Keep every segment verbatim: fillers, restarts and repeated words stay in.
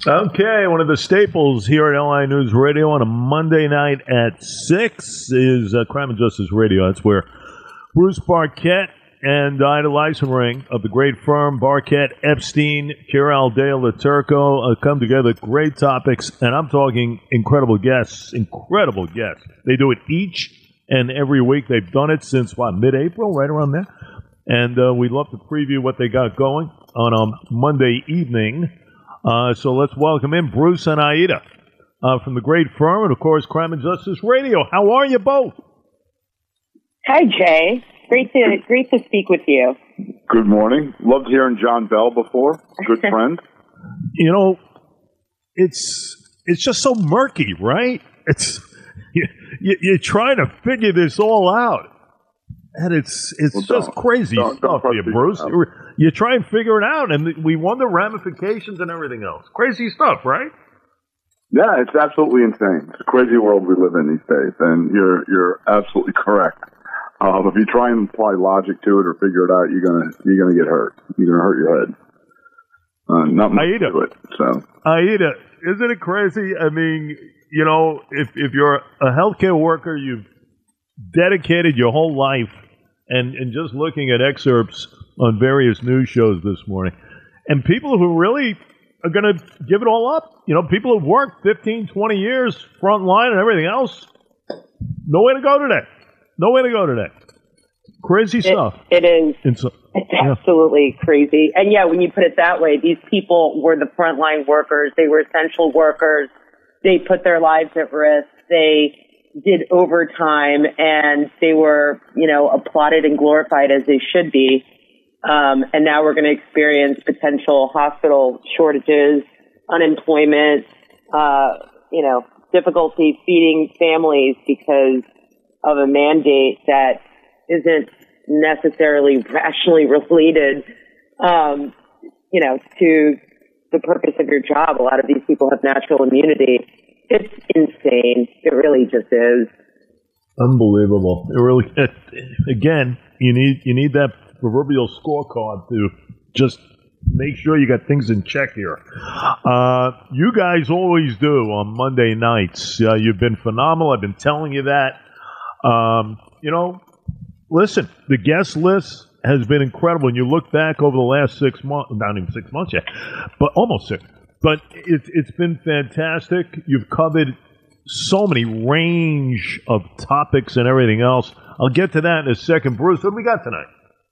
Okay, one of the staples here at L I News Radio on a Monday night at six is uh, Crime and Justice Radio. That's where Bruce Barquette and Ida Leisenring of the great firm Barquette, Epstein, Chiral de la Turco uh, come together. Great topics, and I'm talking incredible guests, incredible guests. They do it each and every week. They've done it since, what, mid-April, right around there? And uh, we'd love to preview what they got going on a Monday evening. Uh, so let's welcome in Bruce and Aida uh, from the great firm and, of course, Crime and Justice Radio. How are you both? Hi, Jay. Great to great to speak with you. Good morning. Loved hearing John Bell before. Good friend. You know, it's it's just so murky, right? It's you, you, you're trying to figure this all out, and it's it's well, just crazy don't, stuff don't here, Bruce. You, you try and figure it out, and we wonder ramifications and everything else. Crazy stuff, right? Yeah, it's absolutely insane. It's a crazy world we live in these days, and you're you're absolutely correct. Um, if you try and apply logic to it or figure it out, you're gonna you're gonna get hurt. You're gonna hurt your head. Uh, not much Aida, to it. So, Aida, isn't it crazy? I mean, you know, if if you're a healthcare worker, you've dedicated your whole life, and and just looking at excerpts on various news shows this morning, and people who really are going to give it all up. You know, people who've worked fifteen, twenty years front line and everything else. Nowhere to go today. Nowhere to go today. Crazy it, stuff. It is. It's, it's yeah. absolutely crazy. And yeah, when you put it that way, these people were the frontline workers. They were essential workers. They put their lives at risk. They did overtime, and they were, you know, applauded and glorified as they should be. Um, and now we're going to experience potential hospital shortages, unemployment, uh, you know, difficulty feeding families because of a mandate that isn't necessarily rationally related, um, you know, to the purpose of your job. A lot of these people have natural immunity. It's insane. It really just is. Unbelievable. It really, again, you need you need that proverbial scorecard to just make sure you got things in check here. Uh, you guys always do on Monday nights. Uh, you've been phenomenal. I've been telling you that. Um, you know, listen, the guest list has been incredible. And you look back over the last six months, not even six months yet, but almost six. But it, it's been fantastic. You've covered so many range of topics and everything else. I'll get to that in a second. Bruce, what do we got tonight?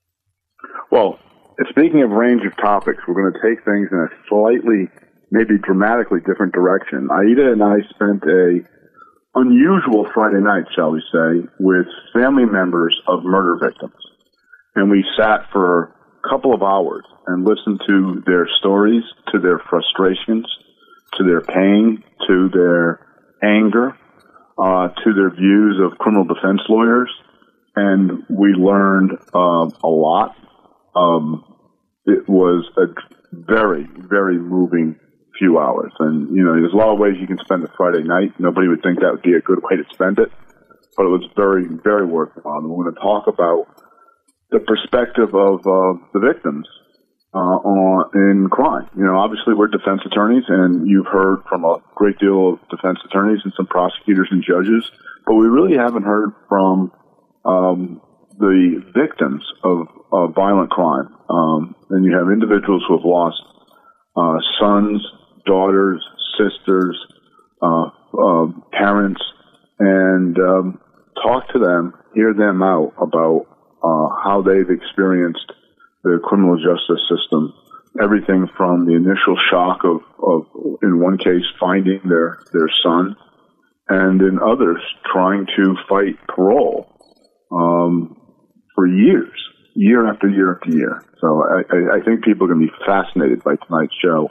well, speaking of range of topics, we're going to take things in a slightly, maybe dramatically different direction. Aida and I spent a unusual Friday night, shall we say, with family members of murder victims. And we sat for a couple of hours and listened to their stories, to their frustrations, to their pain, to their anger, uh, to their views of criminal defense lawyers. And we learned uh, a lot. Um, it was a very, very moving few hours. And, you know, there's a lot of ways you can spend a Friday night. Nobody would think that would be a good way to spend it. But it was very, very worthwhile. And we're going to talk about the perspective of uh, the victims uh, on, in crime. You know, obviously we're defense attorneys, and you've heard from a great deal of defense attorneys and some prosecutors and judges, but we really haven't heard from um, the victims of, of violent crime. Um, and you have individuals who have lost uh, sons, daughters, sisters, uh, uh, parents, and um, talk to them, hear them out about uh, how they've experienced the criminal justice system. Everything from the initial shock of, of in one case, finding their, their son, and in others, trying to fight parole um, for years, year after year after year. So I, I think people are going to be fascinated by tonight's show.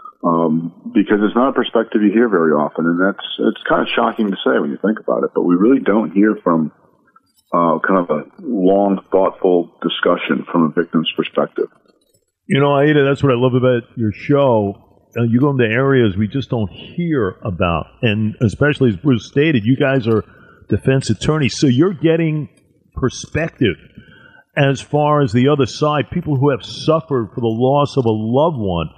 Um, because it's not a perspective you hear very often, and that's it's kind of shocking to say when you think about it. But we really don't hear from uh, kind of a long, thoughtful discussion from a victim's perspective. You know, Aida, that's what I love about your show. Uh, you go into areas we just don't hear about, and especially as Bruce stated, you guys are defense attorneys, so you're getting perspective as far as the other side, people who have suffered for the loss of a loved one.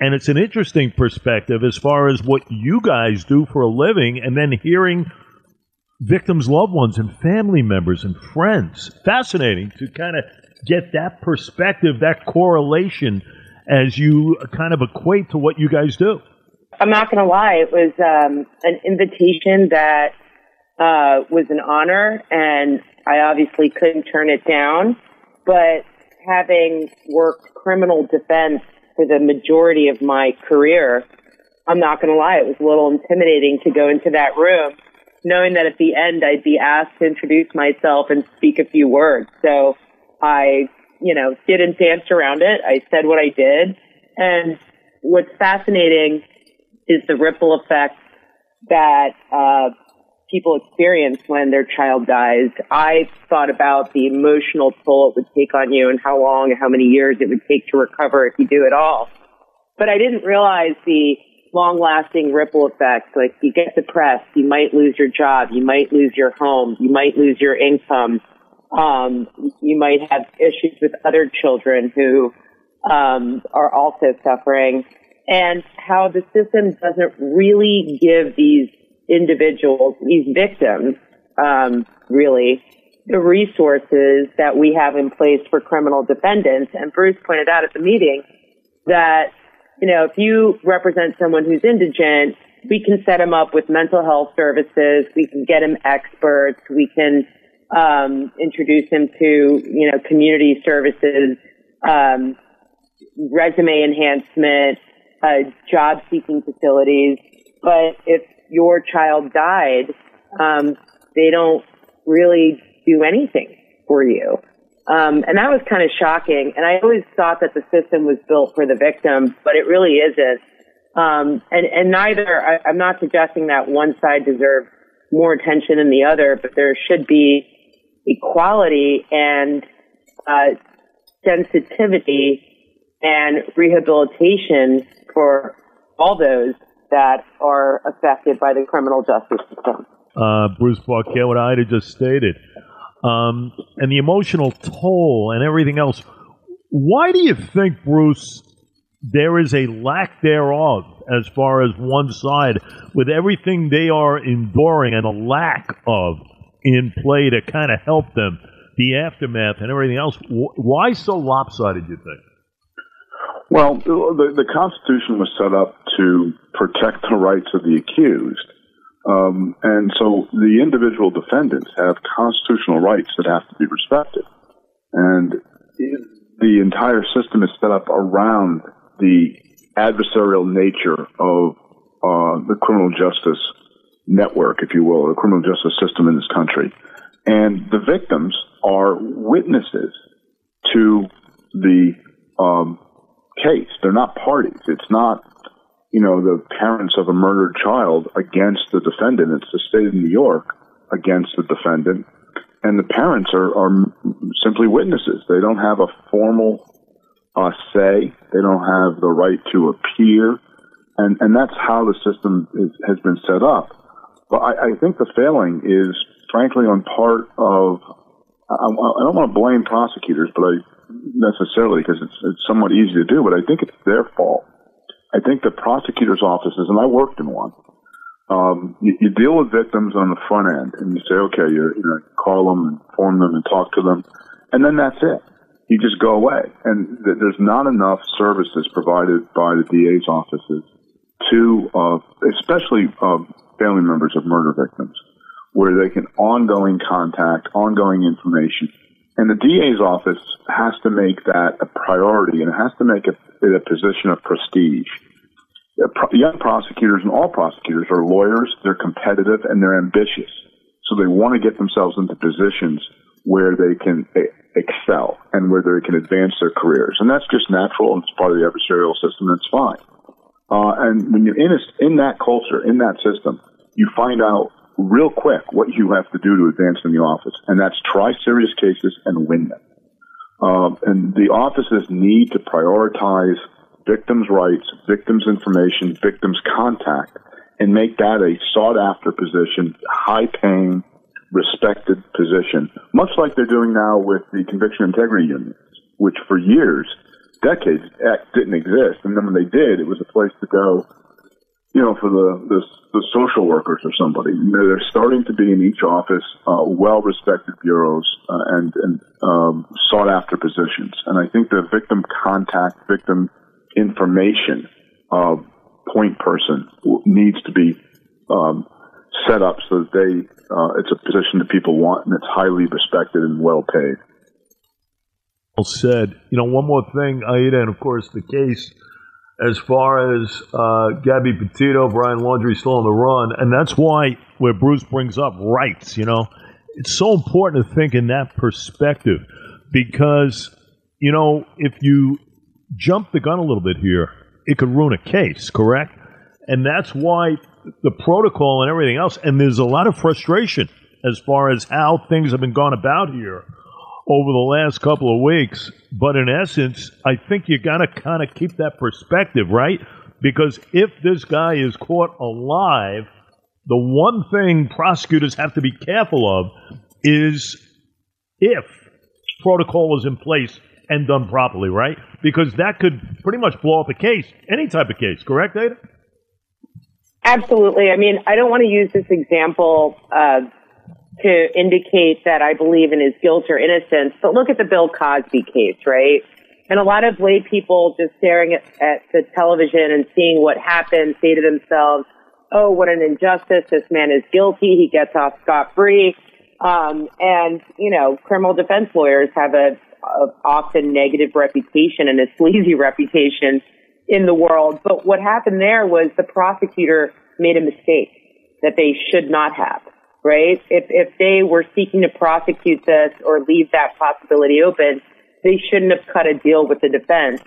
And it's an interesting perspective as far as what you guys do for a living, and then hearing victims' loved ones and family members and friends. Fascinating to kind of get that perspective, that correlation, as you kind of equate to what you guys do. I'm not going to lie. It was um, an invitation that uh, was an honor, and I obviously couldn't turn it down. But having worked criminal defense for the majority of my career, I'm not going to lie, it was a little intimidating to go into that room, knowing that at the end I'd be asked to introduce myself and speak a few words. So I, you know, didn't dance around it. I said what I did. And what's fascinating is the ripple effect that uh, people experience when their child dies. I thought about the emotional toll it would take on you and how long, how many years it would take to recover if you do it all. But I didn't realize the long-lasting ripple effects. Like, you get depressed, you might lose your job, you might lose your home, you might lose your income. Um, you might have issues with other children who um, are also suffering, and how the system doesn't really give these individuals, these victims, um, really, the resources that we have in place for criminal defendants. And Bruce pointed out at the meeting that, you know, if you represent someone who's indigent, we can set him up with mental health services, we can get him experts, we can um, introduce him to, you know, community services, um, resume enhancement, uh, job-seeking facilities. But if your child died, um, they don't really do anything for you. Um, and that was kind of shocking. And I always thought that the system was built for the victim, but it really isn't. Um, and, and neither, I, I'm not suggesting that one side deserves more attention than the other, but there should be equality and uh, sensitivity and rehabilitation for all those that are affected by the criminal justice system. Uh, Bruce Parquet, what Ida just stated. Um, and the emotional toll and everything else. Why do you think, Bruce, there is a lack thereof as far as one side, with everything they are enduring and a lack of in play to kind of help them, the aftermath and everything else? Why so lopsided, you think? Well, the, the Constitution was set up to protect the rights of the accused. Um, and so the individual defendants have constitutional rights that have to be respected. And the entire system is set up around the adversarial nature of uh, the criminal justice network, if you will, the criminal justice system in this country. And the victims are witnesses to the um, case. They're not parties. It's not, you know, the parents of a murdered child against the defendant. It's the state of New York against the defendant. And the parents are, are simply witnesses. They don't have a formal uh, say. They don't have the right to appear. And, and that's how the system is, has been set up. But I, I think the failing is, frankly, on part of, I, I don't want to blame prosecutors, but I necessarily, because it's, it's somewhat easy to do, but I think it's their fault. I think the prosecutor's offices, and I worked in one, um, you, you deal with victims on the front end, and you say, okay, you you know, call them, inform them, and talk to them, and then that's it. You just go away. And th- there's not enough services provided by the D A's offices to, uh, especially uh, family members of murder victims, where they can ongoing contact, ongoing information. And the D A's office has to make that a priority, and it has to make it a position of prestige. Young prosecutors, and all prosecutors, are lawyers. They're competitive and they're ambitious. So they want to get themselves into positions where they can excel and where they can advance their careers. And that's just natural, and it's part of the adversarial system, and it's fine. Uh, and when you're in, a, in that culture, in that system, you find out real quick what you have to do to advance in the office, and that's try serious cases and win them. Um, and the offices need to prioritize victims' rights, victims' information, victims' contact, and make that a sought-after position, high-paying, respected position, much like they're doing now with the Conviction Integrity Unions, which for years decades didn't exist. And then when they did, it was a place to go, you know, for the, the, the social workers or somebody. You know, they're starting to be in each office, uh, well-respected bureaus, uh, and, and, um, sought-after positions. And I think the victim contact, victim information, uh, point person needs to be, um, set up so that they, uh, it's a position that people want and it's highly respected and well paid. Well said. You know, one more thing, Aida, and of course the case as far as uh, Gabby Petito, Brian Laundrie still on the run, and that's why where Bruce brings up rights, you know, it's so important to think in that perspective because, you know, if you jump the gun a little bit here, it could ruin a case, correct? And that's why the protocol and everything else, and there's a lot of frustration as far as how things have been gone about here over the last couple of weeks. But in essence, I think you got to kind of keep that perspective, right? Because if this guy is caught alive, the one thing prosecutors have to be careful of is if protocol is in place and done properly, right? Because that could pretty much blow up a case, any type of case, correct, Ada? Absolutely. I mean, I don't want to use this example uh, to indicate that I believe in his guilt or innocence, but look at the Bill Cosby case, right? And a lot of lay people just staring at, at the television and seeing what happened say to themselves, oh, what an injustice. This man is guilty. He gets off scot-free. Um, and, you know, criminal defense lawyers have a, a often negative reputation and a sleazy reputation in the world. But what happened there was the prosecutor made a mistake that they should not have, right? If, if they were seeking to prosecute this or leave that possibility open, they shouldn't have cut a deal with the defense.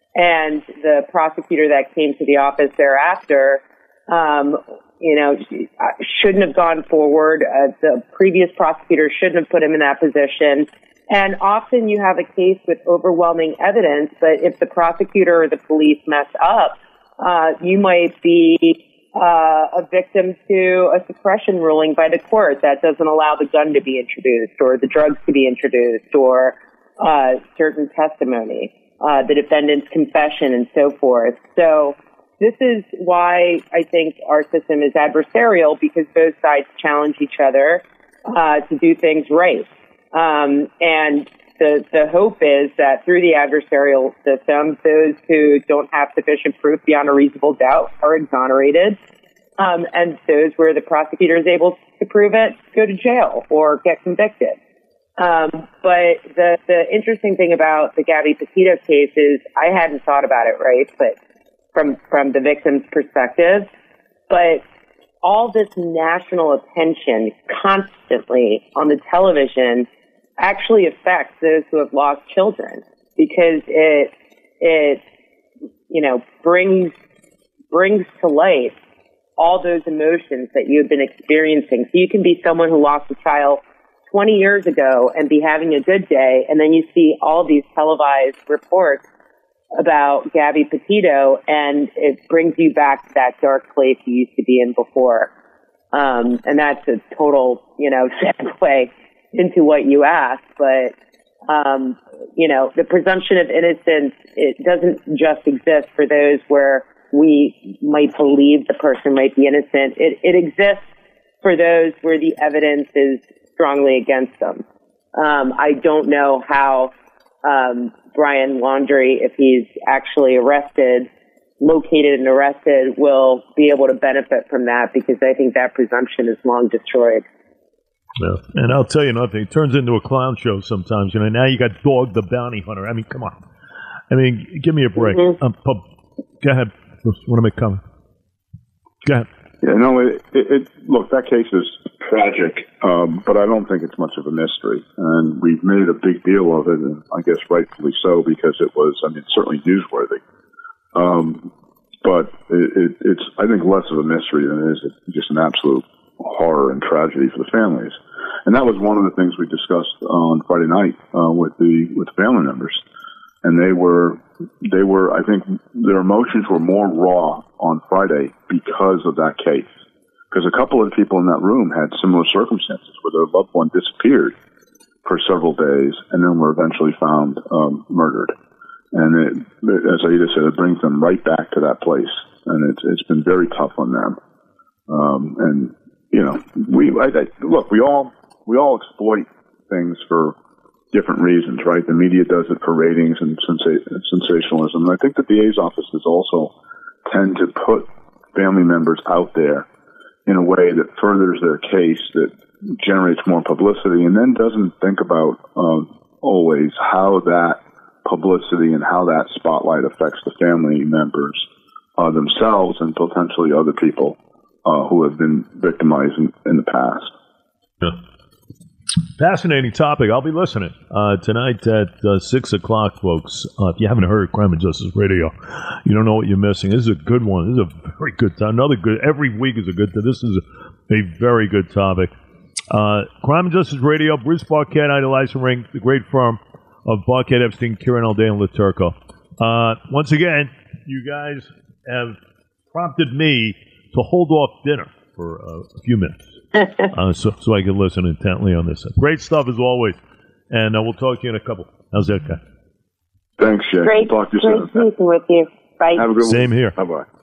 And the prosecutor that came to the office thereafter, um, you know, shouldn't have gone forward. Uh, the previous prosecutor shouldn't have put him in that position. And often you have a case with overwhelming evidence, but if the prosecutor or the police mess up, uh, you might be uh, a victim to a suppression ruling by the court that doesn't allow the gun to be introduced or the drugs to be introduced or uh, certain testimony, uh, the defendant's confession and so forth. So this is why I think our system is adversarial, because both sides challenge each other uh, to do things right. Um, and the, the hope is that through the adversarial system, those who don't have sufficient proof beyond a reasonable doubt are exonerated. Um, and those where the prosecutor is able to prove it go to jail or get convicted. Um, but the, the interesting thing about the Gabby Petito case is I hadn't thought about it, right? But from, from the victim's perspective, but all this national attention constantly on the television actually affects those who have lost children, because it, it, you know, brings, brings to light all those emotions that you've been experiencing. So you can be someone who lost a child twenty years ago and be having a good day, and then you see all these televised reports about Gabby Petito, and it brings you back to that dark place you used to be in before. Um, and that's a total, you know, segue into what you asked. But, um, you know, the presumption of innocence, it doesn't just exist for those where we might believe the person might be innocent. It, it exists for those where the evidence is strongly against them. Um, I don't know how um, Brian Laundrie, if he's actually arrested, located and arrested, will be able to benefit from that, because I think that presumption is long destroyed. Yeah. And I'll tell you nothing. It turns into a clown show sometimes. You know, now you got Dog the Bounty Hunter. I mean, come on. I mean, give me a break. Mm-hmm. Um, go ahead. You want to make a comment? Go ahead. Yeah, no, it, it, it, look, that case is tragic, um, but I don't think it's much of a mystery. And we've made a big deal of it, and I guess rightfully so, because it was, I mean, certainly newsworthy. Um, but it, it, it's, I think, less of a mystery than it is just an absolute horror and tragedy for the families. And that was one of the things we discussed on Friday night uh, with the with the family members. And they were, they were, I think, their emotions were more raw on Friday because of that case. Because a couple of people in that room had similar circumstances where their loved one disappeared for several days and then were eventually found um, murdered. And it, as Aida said, it brings them right back to that place. And it's, it's been very tough on them. Um, and, you know, we, I, I, look, we all, we all exploit things for different reasons, right? The media does it for ratings and sensa- sensationalism. And I think that the A's offices also tend to put family members out there in a way that furthers their case, that generates more publicity, and then doesn't think about um, always how that publicity and how that spotlight affects the family members uh, themselves and potentially other people uh, who have been victimized in, in the past. Yeah. Fascinating topic. I'll be listening uh, tonight at uh, six o'clock, folks. Uh, if you haven't heard Crime and Justice Radio, you don't know what you're missing. This is a good one. This is a very good time. Another good. Every week is a good. This is a, a very good topic. Uh, Crime and Justice Radio. Bruce Barquette, Ida Ring, the great firm of Barquette, Epstein, Kieran Alday, and LaTurco. Uh, once again, you guys have prompted me to hold off dinner for uh, a few minutes. uh, so, so I can listen intently on this. Great stuff as always, and uh, we'll talk to you in a couple. How's that, guy? Thanks, Shay. Great, we'll talk to you great soon. speaking with you. Bye. Have a good one. Same here. Bye bye.